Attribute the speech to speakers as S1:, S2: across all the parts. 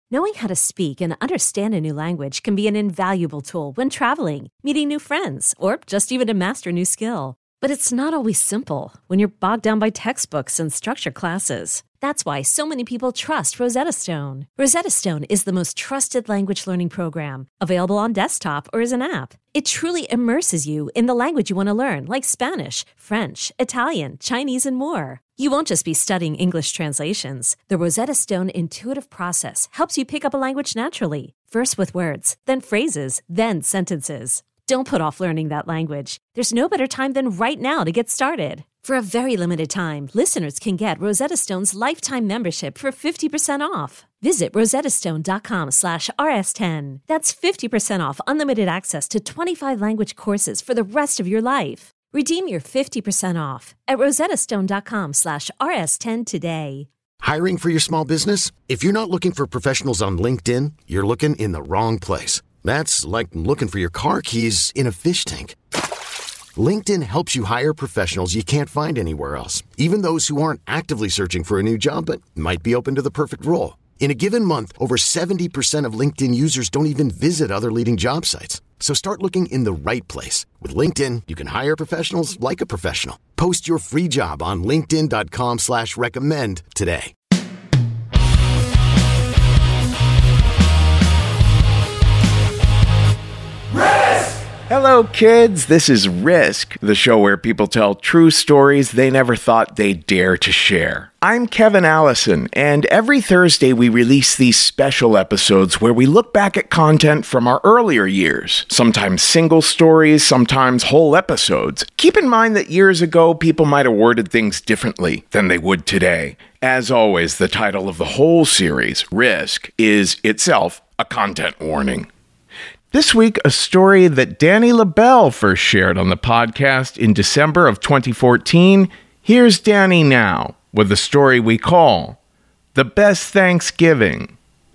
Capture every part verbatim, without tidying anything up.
S1: Knowing how to speak and understand a new language can be an invaluable tool when traveling, meeting new friends, or just even to master a new skill. But it's not always simple when you're bogged down by textbooks and structured classes. That's why so many people trust Rosetta Stone. Rosetta Stone is the most trusted language learning program, available on desktop or as an app. It truly immerses you in the language you want to learn, like Spanish, French, Italian, Chinese, and more. You won't just be studying English translations. The Rosetta Stone intuitive process helps you pick up a language naturally, first with words, then phrases, then sentences. Don't put off learning that language. There's no better time than right now to get started. For a very limited time, listeners can get Rosetta Stone's lifetime membership for fifty percent off. Visit rosettastone.com slash rs10. That's fifty percent off unlimited access to twenty-five language courses for the rest of your life. Redeem your fifty percent off at rosettastone.com slash rs10 today.
S2: Hiring for your small business? If you're not looking for professionals on LinkedIn, you're looking in the wrong place. That's like looking for your car keys in a fish tank. LinkedIn helps you hire professionals you can't find anywhere else, even those who aren't actively searching for a new job but might be open to the perfect role. In a given month, over seventy percent of LinkedIn users don't even visit other leading job sites. So start looking in the right place. With LinkedIn, you can hire professionals like a professional. Post your free job on linkedin.com slash recommend today.
S3: Hello, kids. This is Risk, the show where people tell true stories they never thought they'd dare to share. I'm Kevin Allison, and every Thursday we release these special episodes where we look back at content from our earlier years, sometimes single stories, sometimes whole episodes. Keep in mind that years ago, people might have worded things differently than they would today. As always, the title of the whole series, Risk, is itself a content warning. This week, a story that Danny LaBelle first shared on the podcast in December of twenty fourteen. Here's Danny now with the story we call The Best Thanksgiving.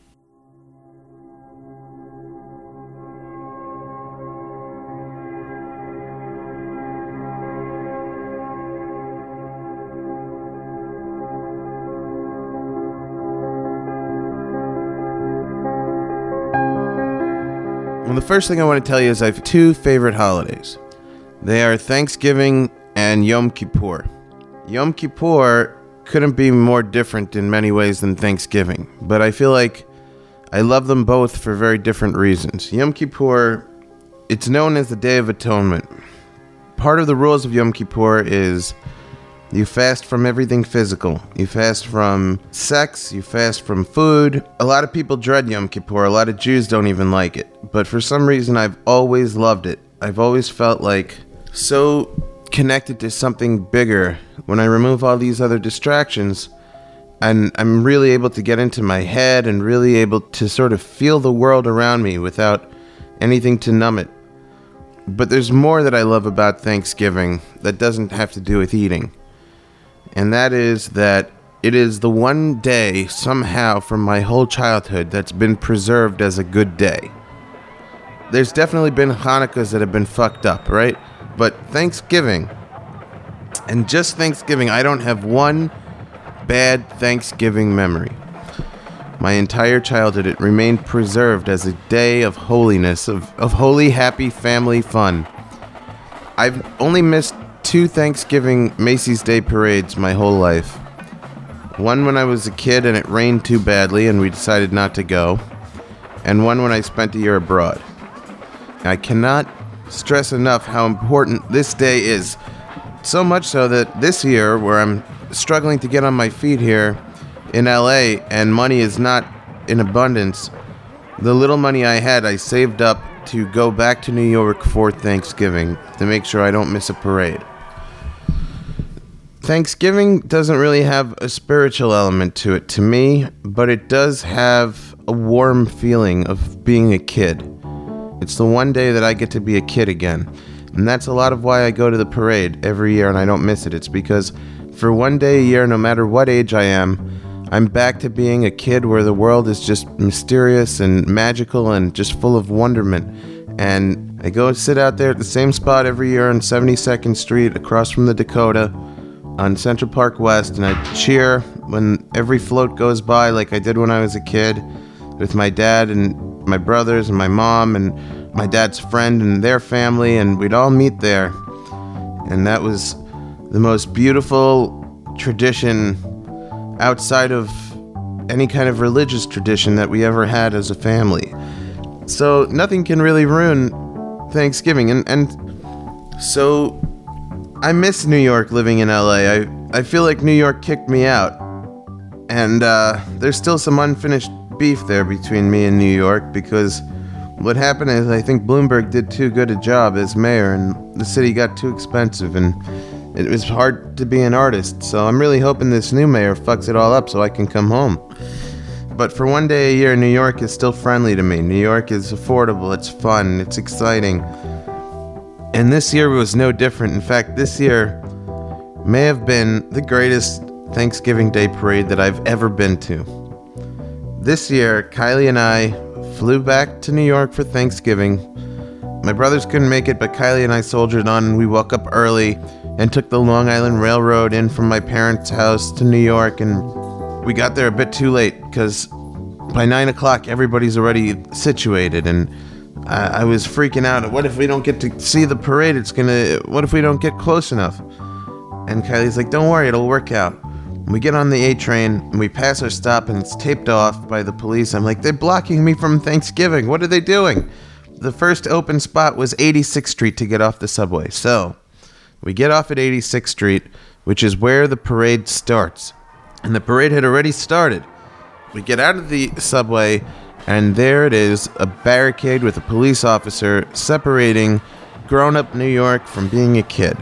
S4: Well, the first thing I want to tell you is I have two favorite holidays. They are Thanksgiving and Yom Kippur. Yom Kippur couldn't be more different in many ways than Thanksgiving, but I feel like I love them both for very different reasons. Yom Kippur, it's known as the Day of Atonement. Part of the rules of Yom Kippur is you fast from everything physical. You fast from sex, you fast from food. A lot of people dread Yom Kippur. A lot of Jews don't even like it. But for some reason, I've always loved it. I've always felt like so connected to something bigger. When I remove all these other distractions, and I'm really able to get into my head and really able to sort of feel the world around me without anything to numb it. But there's more that I love about Thanksgiving that doesn't have to do with eating. And that is that it is the one day somehow from my whole childhood that's been preserved as a good day. There's definitely been Hanukkahs that have been fucked up, right? But Thanksgiving, and just Thanksgiving, I don't have one bad Thanksgiving memory. My entire childhood, it remained preserved as a day of holiness, of, of holy, happy family fun. I've only missed two Thanksgiving Macy's Day Parades my whole life. One when I was a kid and it rained too badly and we decided not to go. And one when I spent a year abroad. I cannot stress enough how important this day is. So much so that this year, where I'm struggling to get on my feet here in L A and money is not in abundance, the little money I had I saved up to go back to New York for Thanksgiving to make sure I don't miss a parade. Thanksgiving doesn't really have a spiritual element to it to me, but it does have a warm feeling of being a kid. It's the one day that I get to be a kid again. And that's a lot of why I go to the parade every year and I don't miss it. It's because for one day a year, no matter what age I am, I'm back to being a kid where the world is just mysterious and magical and just full of wonderment. And I go sit out there at the same spot every year on seventy-second Street across from the Dakota on Central Park West, and I cheer when every float goes by like I did when I was a kid. with my dad and my brothers and my mom and my dad's friend and their family, and we'd all meet there. And that was the most beautiful tradition outside of any kind of religious tradition that we ever had as a family. So nothing can really ruin Thanksgiving. And, and so I miss New York living in L A. I, I feel like New York kicked me out. And uh, there's still some unfinished beef there between me and New York, because what happened is I think Bloomberg did too good a job as mayor, and the city got too expensive, and it was hard to be an artist. So I'm really hoping this new mayor fucks it all up so I can come home. But for one day a year, New York is still friendly to me. New York is affordable, it's fun, it's exciting. And this year was no different. In fact, this year may have been the greatest Thanksgiving Day parade that I've ever been to. This year, Kylie and I flew back to New York for Thanksgiving. My brothers couldn't make it, but Kylie and I soldiered on, and we woke up early and took the Long Island Railroad in from my parents' house to New York, and we got there a bit too late because by nine o'clock everybody's already situated, and I, I was freaking out. What if we don't get to see the parade? It's gonna, what if we don't get close enough? And Kylie's like, don't worry, it'll work out. We get on the A train, and we pass our stop, and it's taped off by the police. I'm like, they're blocking me from Thanksgiving. What are they doing? The first open spot was eighty-sixth Street to get off the subway. So we get off at eighty-sixth Street, which is where the parade starts. And the parade had already started. We get out of the subway, and there it is, a barricade with a police officer separating grown-up New York from being a kid.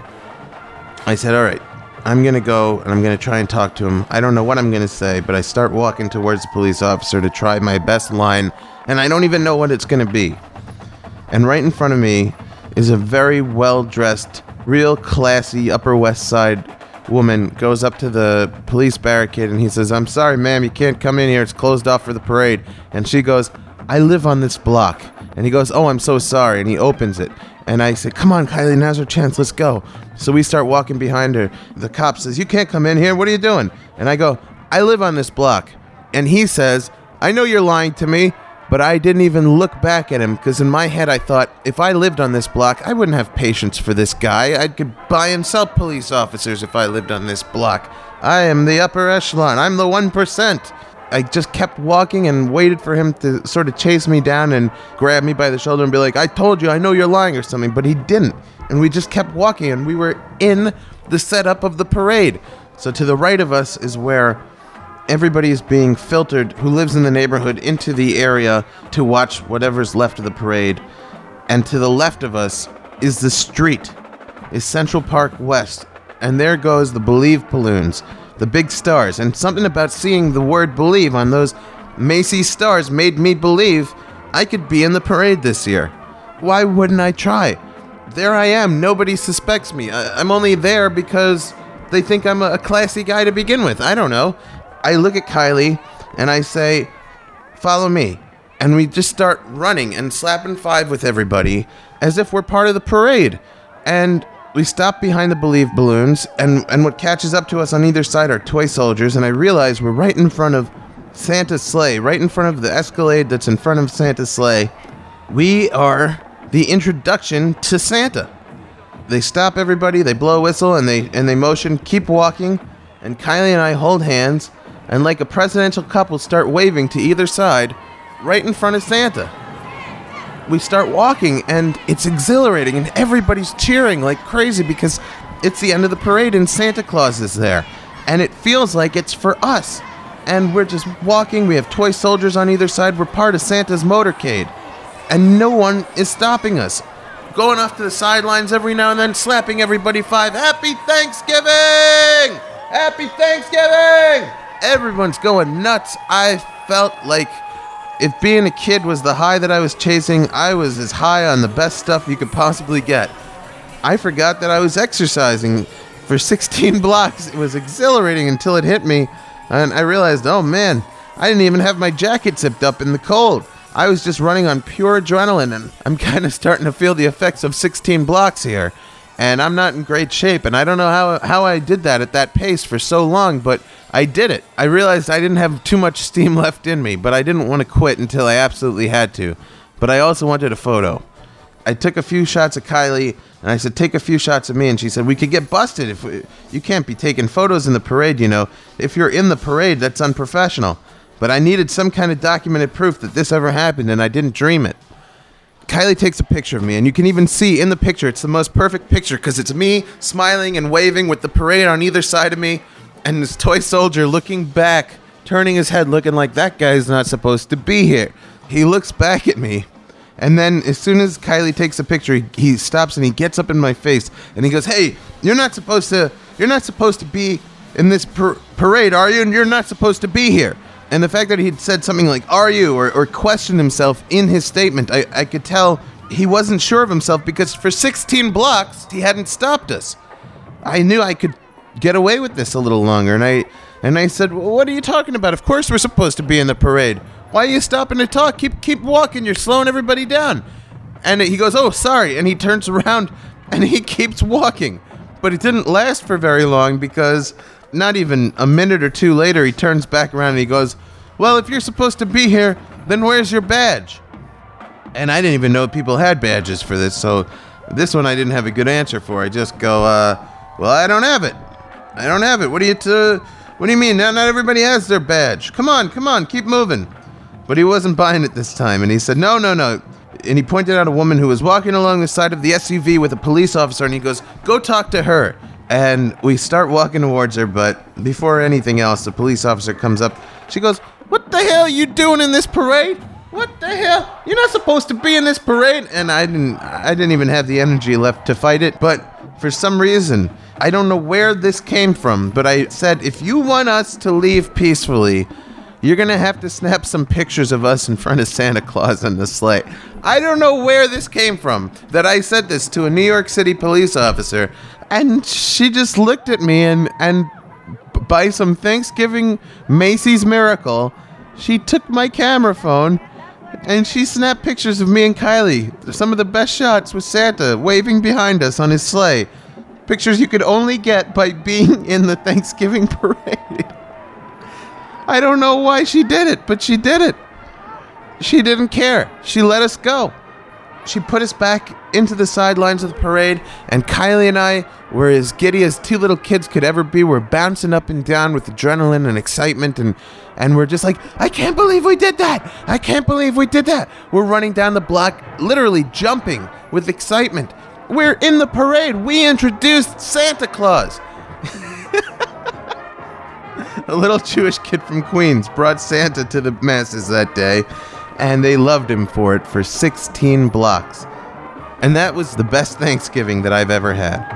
S4: I said, all right, I'm going to go and I'm going to try and talk to him. I don't know what I'm going to say, but I start walking towards the police officer to try my best line, and I don't even know what it's going to be. And right in front of me is a very well-dressed, real classy Upper West Side woman, goes up to the police barricade, and he says, I'm sorry, ma'am, you can't come in here. It's closed off for the parade. And she goes, I live on this block. And he goes, oh, I'm so sorry. And he opens it. And I say, come on, Kylie, now's our chance. Let's go. So we start walking behind her. The cop says, you can't come in here. What are you doing? And I go, I live on this block. And he says, I know you're lying to me, but I didn't even look back at him, because in my head I thought, if I lived on this block, I wouldn't have patience for this guy. I could buy and sell police officers if I lived on this block. I am the upper echelon. I'm the one percent. I just kept walking and waited for him to sort of chase me down and grab me by the shoulder and be like, I told you, I know you're lying or something, but he didn't. And we just kept walking, and we were in the setup of the parade. So to the right of us is where everybody is being filtered who lives in the neighborhood into the area to watch whatever's left of the parade. And to the left of us is the street, is Central Park West. And there goes the Believe balloons, the big stars. And something about seeing the word believe on those Macy's stars made me believe I could be in the parade this year. Why wouldn't I try? There I am. Nobody suspects me. I- I'm only there because they think I'm a, a classy guy to begin with. I don't know. I look at Kylie and I say, follow me. And we just start running and slapping five with everybody as if we're part of the parade. And we stop behind the Believe balloons, and, and what catches up to us on either side are toy soldiers, and I realize we're right in front of Santa's sleigh, right in front of the Escalade that's in front of Santa's sleigh. We are the introduction to Santa. They stop everybody, they blow a whistle, and they and they motion, keep walking, and Kylie and I hold hands, and like a presidential couple start waving to either side, right in front of Santa. We start walking, and it's exhilarating, and everybody's cheering like crazy because it's the end of the parade and Santa Claus is there. And it feels like it's for us. And we're just walking, we have toy soldiers on either side, we're part of Santa's motorcade. And no one is stopping us. Going off to the sidelines every now and then, slapping everybody five, Happy Thanksgiving! Happy Thanksgiving! Everyone's going nuts. I felt like if being a kid was the high that I was chasing, I was as high on the best stuff you could possibly get. I forgot that I was exercising for sixteen blocks. It was exhilarating until it hit me, and I realized, oh man, I didn't even have my jacket zipped up in the cold. I was just running on pure adrenaline, and I'm kind of starting to feel the effects of sixteen blocks here. and I'm not in great shape, and I don't know how how I did that at that pace for so long, but I did it. I realized I didn't have too much steam left in me, but I didn't want to quit until I absolutely had to. But I also wanted a photo. I took a few shots of Kylie, and I said, take a few shots of me, and she said, we could get busted. If we, you can't be taking photos in the parade, you know. If you're in the parade, that's unprofessional. But I needed some kind of documented proof that this ever happened, and I didn't dream it. Kylie takes a picture of me, and you can even see in the picture, it's the most perfect picture, because it's me smiling and waving with the parade on either side of me, and this toy soldier looking back, turning his head, looking like that guy's not supposed to be here. He looks back at me, and then as soon as Kylie takes a picture, he, he stops and he gets up in my face, and he goes, hey, you're not supposed to, you're not supposed to be in this par- parade, are you? And you're not supposed to be here. And the fact that he'd said something like, are you, or, or questioned himself in his statement, I, I could tell he wasn't sure of himself, because for sixteen blocks, he hadn't stopped us. I knew I could get away with this a little longer, and I and I said, well, what are you talking about? Of course we're supposed to be in the parade. Why are you stopping to talk? Keep keep walking, you're slowing everybody down. And he goes, oh, sorry, and he turns around, and he keeps walking. But it didn't last for very long, because not even a minute or two later, he turns back around and he goes, well, if you're supposed to be here, then where's your badge? And I didn't even know people had badges for this, so this one I didn't have a good answer for. I just go, uh, well, I don't have it. I don't have it. What do you, t- what do you mean? Not, not everybody has their badge. Come on, come on, keep moving. But he wasn't buying it this time, and he said, no, no, no. And he pointed out a woman who was walking along the side of the S U V with a police officer, and he goes, go talk to her. And we start walking towards her, but before anything else, the police officer comes up. She goes, what the hell are you doing in this parade? What the hell? You're not supposed to be in this parade. And I didn't I didn't even have the energy left to fight it. But for some reason, I don't know where this came from, but I said, if you want us to leave peacefully, you're going to have to snap some pictures of us in front of Santa Claus on the sleigh. I don't know where this came from, that I said this to a New York City police officer, and she just looked at me, and, and by some Thanksgiving Macy's miracle, she took my camera phone, and she snapped pictures of me and Kylie. Some of the best shots with Santa waving behind us on his sleigh. Pictures you could only get by being in the Thanksgiving parade. I don't know why she did it, but she did it. She didn't care. She let us go. She put us back into the sidelines of the parade, and Kylie and I were as giddy as two little kids could ever be. We're bouncing up and down with adrenaline and excitement, and, and we're just like, I can't believe we did that. I can't believe we did that. We're running down the block, literally jumping with excitement. We're in the parade. We introduced Santa Claus. A little Jewish kid from Queens brought Santa to the masses that day, and they loved him for it for sixteen blocks. And that was the best Thanksgiving that I've ever had.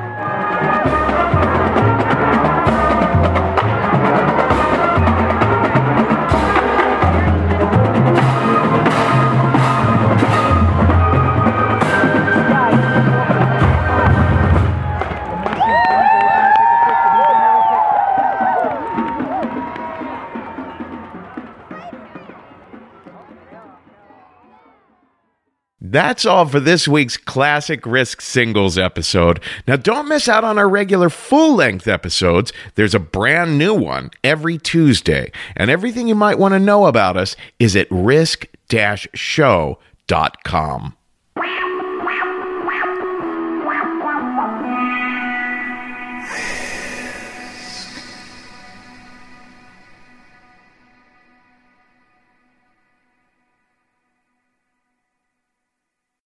S3: That's all for this week's Classic Risk Singles episode. Now, don't miss out on our regular full-length episodes. There's a brand new one every Tuesday, and everything you might want to know about us is at risk dash show dot com.